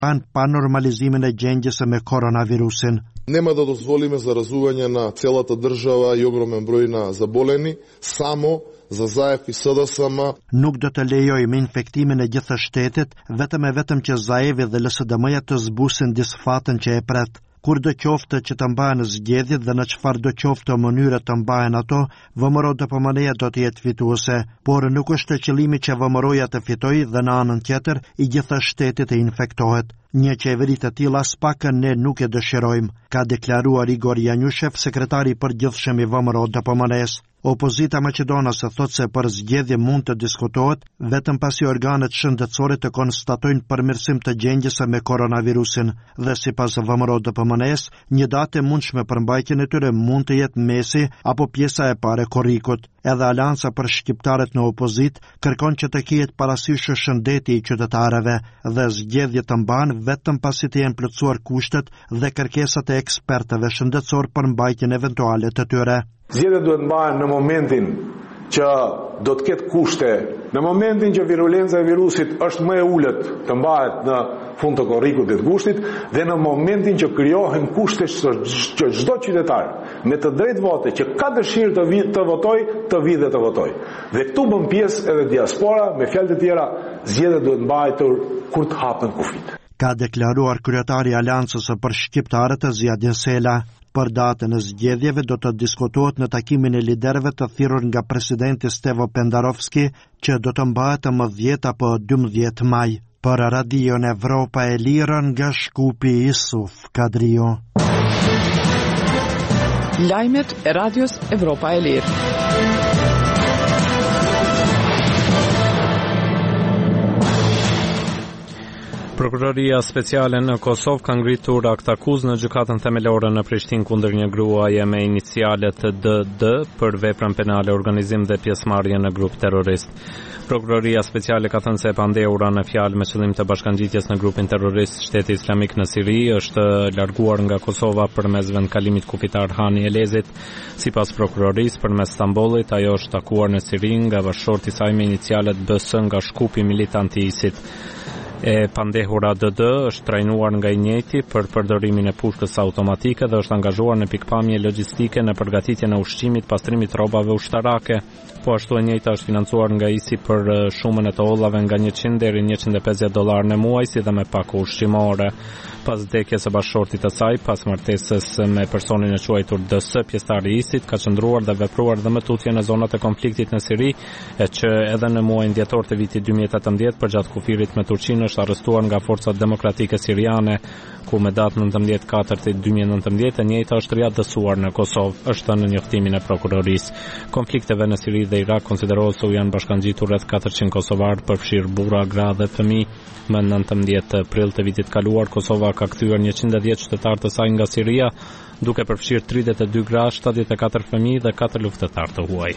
pa normalizimin e gjendjes me koronavirusin. Нема да дозволиме заразување на целата држава и огромен број на заболени, само за Zaev и SDSM. Nuk do të lejojmë infektimin e gjithë shtetit, vetëm që Zaevi dhe LSDM-ja të zbusin disfatën që e pret. Kur do qoftë që të mbahen zgjedhjet dhe në çfarë do qoftë mënyrë të mbahen ato, VMRO-DPM-ja do të jetë fituese, por nuk është qëllimi që VMRO-ja të fitojë dhe në anën tjetër i gjithë shtetit të infektohet. Një qeveri të tilla as pak ne nuk e dëshirojmë, ka deklaruar Igor Janushev, sekretari i përgjithshëm i VMRO-DPM-s. Opozita maqedonase thotë se për zgjedhje mund të diskutohet vetëm pasi organet shëndetësore të konstatojnë përmirësim të gjendjes me koronavirusin dhe sipas VMRO-DPM-s, një datë e mundshme për mbajtjen e tyre mund të jetë mesi apo pjesa e parë e korrikut. Edhe Alanca për shqiptarët në opozit kërkon që të ketë parasysh shëndeti i qytetarëve dhe zgjedhjet të mbahen vetëm pasi të jenë plotësuar kushtet dhe kërkesat e ekspertëve shëndetësor për mbajtjen eventuale të tyre. Zgjedhjet duhet mbahen në momentin që do të ketë kushte, në momentin që virulenca e virusit është më e ulët të mbahet në fund të korrikut të kushtit dhe në momentin që krijohen kushte që çdo qytetar me të drejtë vote që ka dëshirë të votojë. Dhe këtu bën pjesë edhe diaspora, me fjalë të tjera, zgjedhjet duhet mbahetur kur të hapen kufit. Ka deklaruar kryetari i Aleancës për shqiptarët Ziadin Sela. Për datën e zgjedhjeve do të diskutohet në takimin e liderëve të thirrur nga presidenti Stevo Pendarovski, që do të mbahet më 10 apo 12 maj. Për Radion Evropa e Lirë nga Shkupi Isuf Kadrio. Lajmet e Radios Evropa e Lirë. Prokuroria speciale në Kosovë ka ngritur akt akuzë në gjykatën themelore në Prishtinë kundër një gruaje me inicialet DD për veprën penale, organizim dhe pjesëmarrje në grup terrorist. Prokuroria speciale ka thënë se e pandehura në fjalë me qëllim të bashkangjitjes në grupin terrorist Shteti Islamik në Siri është larguar nga Kosova përmes vendkalimit kufitar Hani Elezit. Sipas prokurorisë, përmes Stambollit, ajo është takuar në Siri nga bashkëshorti i saj me inicialet BS nga Shkupi militant i ISIT. E pandehura DD është trajnuar nga i njëjti për përdorimin e pushkës automatike dhe është angazhuar në pikpamje logjistike në përgatitjen e ushqimit, pastrimit rrobave ushtarake. Po ashtu e njëjta është financuar nga ISI për shumën e të hollave nga 100 deri $150 në muaj, si dhe me pakë ushqimore. Pas vdekjes së bashkëshortit të saj, pas martesës me personin e quajtur DS, pjesëtari i ISIT ka qëndruar dhe vepruar dhe më tutje në zonat e konfliktit në Siri, e që edhe në muajin dhjetor të vitit 2018 përgjatë kufirit me Turqinë është arrestuar nga forcat demokratike siriane, ku me datë 19/4/2019 e njëjta është riadësuar në Kosovë, është në njoftimin e prokurorisë. Konflikteve në Siri dhe Irak konsiderohet se u janë bashkangjitur rreth 400 kosovarë, përfshirë burra, gra dhe fëmijë. Më 19 prill të vitit kaluar, Kosova ka kthyer 110 qytetarë të saj nga Siria, duke përfshirë 32 gra, 74 fëmijë dhe 4 luftëtarë të huaj.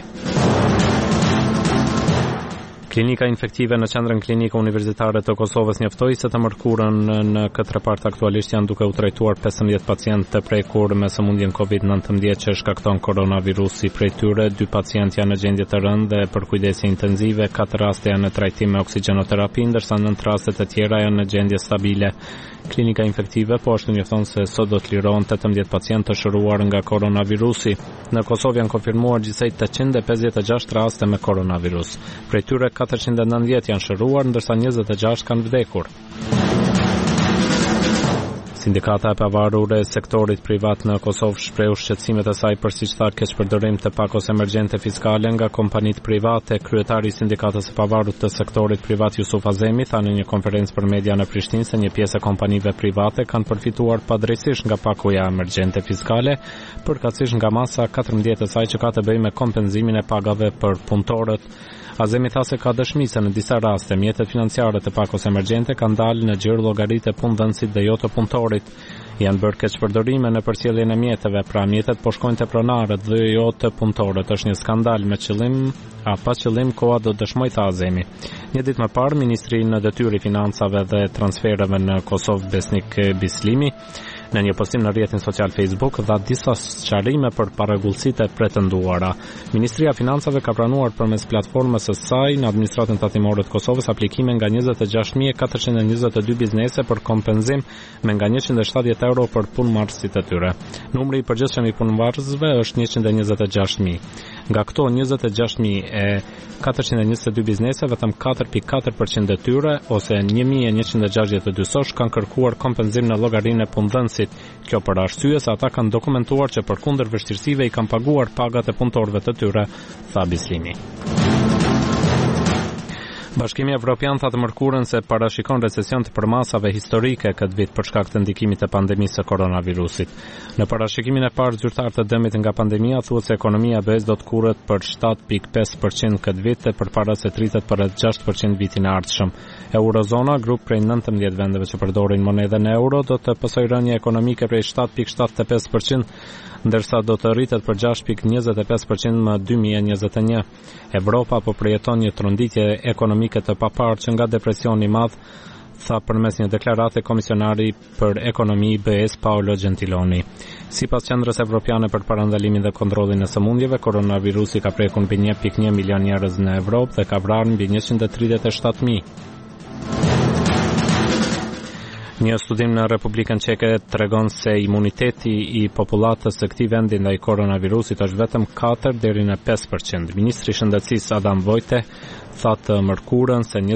Klinika infektive në qendrën klinike universitare të Kosovës njoftoi se të mërkurën në këtë repart aktualisht janë duke u trajtuar 15 pacientë të prekur me sëmundjen COVID-19 që shkakton koronavirusi. Prej tyre 2 pacientë janë në gjendje të rëndë dhe për kujdese intensive, 4 raste janë në trajtim me oksigjenoterapi, ndërsa 9 rastet e tjera janë në gjendje stabile. Klinika infektive po ashtu njofton se sot do të lirohen 18 pacientë të shëruar nga koronavirusi. Në Kosovë janë konfirmuar gjithsej 856 raste me koronavirus. Prej tyre 490 janë shëruar, ndërsa 26 kanë vdekur. Sindikata e pavarur e sektorit privat në Kosovë shpreu shqetësimet e saj për siç tha keqpërdorim të pakos emergjente fiskale nga kompanitë private. Kryetari i sindikatës së pavarur të sektorit privat Jusuf Azemi tha në një konferencë për media në Prishtinë se një pjesë e kompanive private kanë përfituar padrejtisht nga pakoja emergjente fiskale, përkatësisht nga masa 14 e saj që ka të bëjë me kompenzimin e pagave për punëtorët. Azemi tha se ka dëshmi se në disa raste mjetet financiare të pakos emergjente kanë dalë në gjirë llogaritë e punëdhënësit dhe jo të punëtorit. Janë bërë keqpërdorime në përcjelljen e mjeteve, pra mjetet po shkojnë te pronarët dhe jo te punëtorët. Është një skandal me qëllim pa qëllim, koha do dëshmoj, tha Azemi. Një ditë më parë, ministri në detyrë i financave dhe transfereve në Kosovë Besnik Bislimi Në një postim në rrjetin social Facebook dha disa sqarime për parregullsitë e pretenduara. Ministria e Financave ka pranuar përmes platformës së saj në administratën tatimore të Kosovës aplikime nga 26.422 biznese për kompenzim me nga 170 euro për punëmarrësit e tyre. Numri i përgjithshëm i punëmarrësve është 126.000. Nga këto 26.422 biznese, vetëm 4.4% e tyre, ose 1.162 sosh, kanë kërkuar kompenzim në llogarinë e punëdhënësit. Kjo për arsye se ata kanë dokumentuar që përkundër vështirësive i kanë paguar pagat e punëtorëve të tyre, tha Bislimi. Bashkimi Evropian tha të mërkurën se parashikon recesion të përmasave historike këtë vit për shkak të ndikimit të pandemisë së koronavirusit. Në parashikimin e parë zyrtar të dëmit nga pandemia thuhet se ekonomia e BE-s do të kurret për 7.5% këtë vit e përpara se të rritet për rreth 6% vitin e ardhshëm. Eurozona, grup prej 19 vendeve që përdorin monedën euro, do të pasojë rënje ekonomike prej 7.75%, ndërsa do të rritet për 6.25% më 2021. Evropa po përjeton një tronditje ekonomike të paparë që nga depresioni i madh, tha përmes një deklarate komisionari për ekonomi BE-s Paolo Gentiloni. Sipas Qendrës Evropiane për parandalimin dhe kontrollin e sëmundjeve, koronavirusi ka prekur mbi 1.1 milion njerëz në Evropë dhe ka vrarë mbi 137.000. Një studim në Republikën Çeke tregon se imuniteti i popullatës së këtij vendi ndaj koronavirusit është vetëm 4 deri në 5%. Ministri i Shëndetësisë Adam Vojte tha të mërkurën se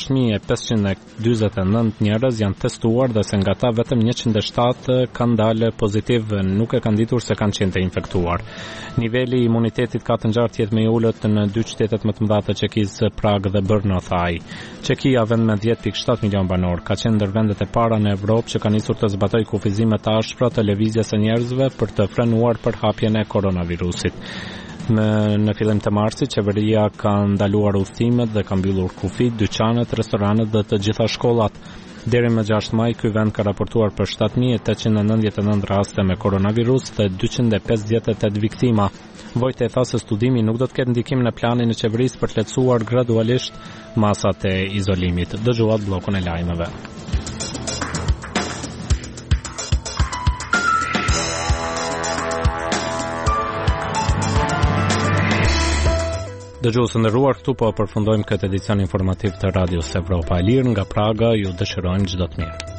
26.549 njerëz janë testuar dhe se nga ta vetëm 107 kanë dalë pozitiv, nuk e kanë ditur se kanë qenë të infektuar. Niveli i imunitetit ka të ngjartë jetë më i ulët në 2 qytetet më të mëdha të Çekisë, Prag dhe Brno, tha ai. Çekia, vend me 10.7 milion banor, ka qenë ndër vendet e para në Evropë që kanë nisur të zbatojë kufizime të ashpra të lëvizjes së njerëzve për të frenuar përhapjen e koronavirusit. Në fillim të marsit, qeveria ka ndaluar udhëtimet dhe ka mbyllur kufit, dyqanet, restoranet dhe të gjitha shkollat. Deri më 6 maj, ky vend ka raportuar për 7.899 raste me koronavirus dhe 258 viktima. Vojte tha se studimi nuk do të ketë ndikim në planin e qeverisë për të lehtësuar gradualisht masat e izolimit. Dëgjuat bllokun e lajmeve. Dëgjues nderuar, këtu po përfundojmë këtë edicion informativ të Radios Evropa e Lirë nga Praga. Ju dëshirojmë çdo të mirë.